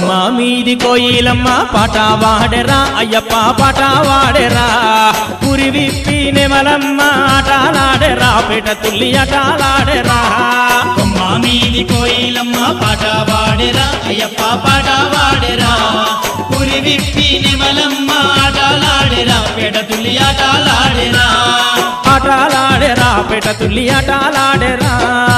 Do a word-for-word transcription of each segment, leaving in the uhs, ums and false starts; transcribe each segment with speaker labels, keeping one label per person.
Speaker 1: కొమ్మ మీది కోయిలమ్మ పాట వాడెరా అయ్యప్ప పాట వాడెరా పురి విప్పి నెమలమ్మ ఆటలాడెరా పేట తుల్లి ఆటలాడెరా
Speaker 2: కొమ్మ మీది కోయిలమ్మ పాట వాడెరా అయ్యప్ప పాట వాడెరా పురి విప్పి నెమలమ్మ ఆటలాడెరా పేట తుల్లి ఆటలాడెరా
Speaker 1: ఆటలాడెరా పేట తుల్లి ఆటలాడెరా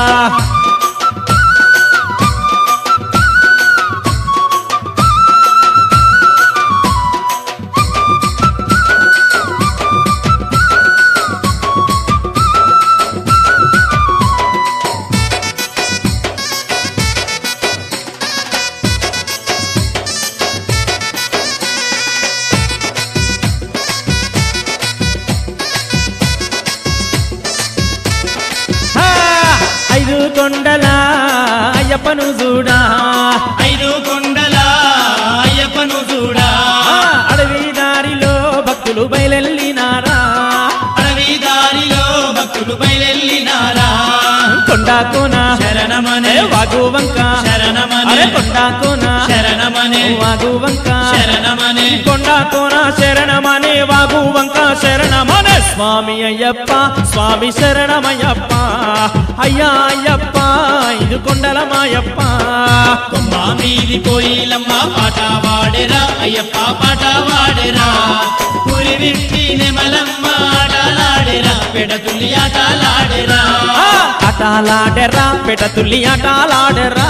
Speaker 1: ఐదు కొండల అయ్యప్పను చూడా
Speaker 2: ఐదు కొండల అయ్యప్పను చూడా
Speaker 1: అడవి దారిలో భక్తులు బయలెల్లినారా
Speaker 2: అడవి దారిలో భక్తులు బయలెల్లినారా
Speaker 1: కొండా కోన
Speaker 2: శరణమనే
Speaker 1: వాగు వంక
Speaker 2: శరణమనే
Speaker 1: కొండా కోన
Speaker 2: శరణమనే
Speaker 1: వాగు వంక
Speaker 2: శరణమనే
Speaker 1: కొండా కోన శరణమనే వాగు వంక శరణమనే స్వామి అయ్యప్ప స్వామి శరణమయ్యప్ప అయ్యా అయ్యప్ప ఇది కొండల మాయప్ప
Speaker 2: కొమ్మ మీది కోయిలమ్మ పాట వాడెరా అయ్యప్ప పాట వాడెరా పురి విప్పి నెమలమ్మ ఆటలాడెరా పేట తుల్లి ఆటలాడెరా
Speaker 1: ఆటలాడెరా పేట తుల్లి ఆటలాడెరా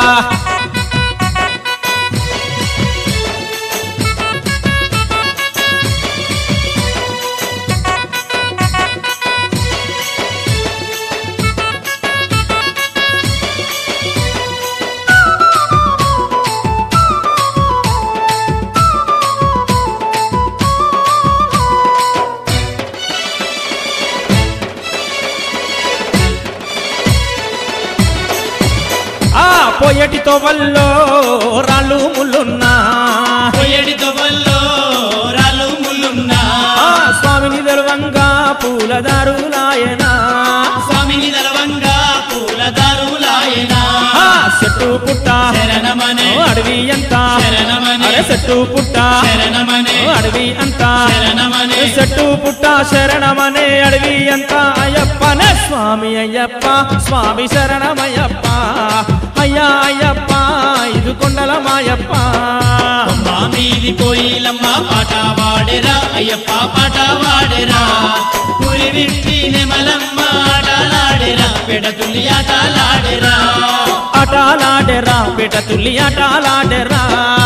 Speaker 1: పోయటి తోవల్లో రాళ్ళు ముళ్ళున్నా
Speaker 2: పోయడి తొవల్లో రాళ్ళు ముళ్ళున్నా
Speaker 1: స్వామిని దర్వంగా పూలదారులాయనా
Speaker 2: స్వామిని దళవంగా పూలదారులాయనా
Speaker 1: చెట్టు పుట్ట
Speaker 2: శరణమనే
Speaker 1: అడవి అంత
Speaker 2: శరణమనే
Speaker 1: చెట్టు పుట్ట
Speaker 2: శరణమనే
Speaker 1: అడవి అంత
Speaker 2: శరణమనే
Speaker 1: చెట్టు పుట్ట శరణమనే అడవి అంత అయ్యప్పనే స్వామి అయ్యప్ప స్వామి శరణమయ్యప్ప అయ్యా అయ్యప్ప ఇది కొండల మాయప్ప
Speaker 2: కొమ్మ మీది కోయిలమ్మ పాట వాడెరా అయ్యప్ప పాట వాడెరా పురి విప్పి నెమలమ్మ ఆటలాడెరా పేట తుల్లి ఆటలాడెరా
Speaker 1: ఆటలాడెరా పేట తుల్లి ఆటలాడెరా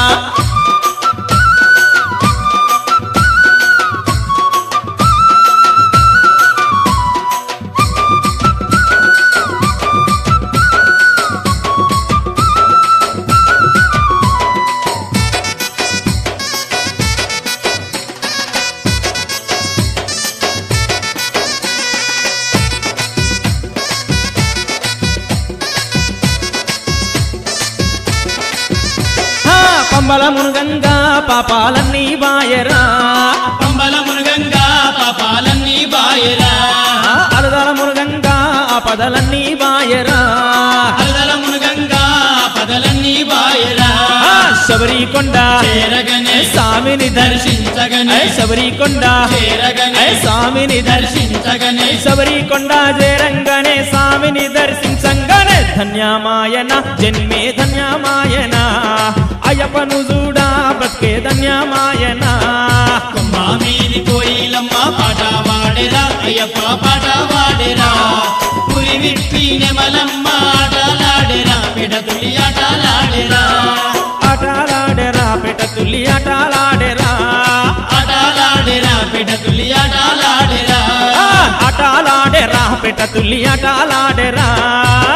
Speaker 1: పంబల మునుగంగా పాపాలన్నీ బాయరా
Speaker 2: పంబల మునుగంగా పాపాలన్నీ బాయరా
Speaker 1: అలదల మునుగంగా ఆపదలన్నీ బాయరా
Speaker 2: అలదల మునుగంగా పదలన్నీ బాయరా
Speaker 1: శబరి కొండ
Speaker 2: చేరగనే
Speaker 1: స్వామిని
Speaker 2: దర్శించగనే
Speaker 1: శబరి కొండ
Speaker 2: చేరగనే
Speaker 1: స్వామిని
Speaker 2: దర్శించగనే
Speaker 1: శబరి కొండ చేరంగనే స్వామిని దర్శించంగనే ధన్యమాయన జన్మే ధన్యమాయన అయ్యప్పను చూడా బతికే ధన్యమాయన
Speaker 2: కొమ్మ మీది కోయిలమ్మ పాట వాడెరా అయ్యప్ప పాట వాడెరా పురి విప్పి నెమలమ్మ ఆటలాడెరా పేట తుల్లి ఆటలాడెరా
Speaker 1: ఆటలాడెరా పేట తుల్లి ఆటలాడెరా
Speaker 2: ఆటలాడెరా పేట తుల్లి ఆటలాడెరా
Speaker 1: ఆటలాడెరా పేట తుల్లి ఆటలాడెరా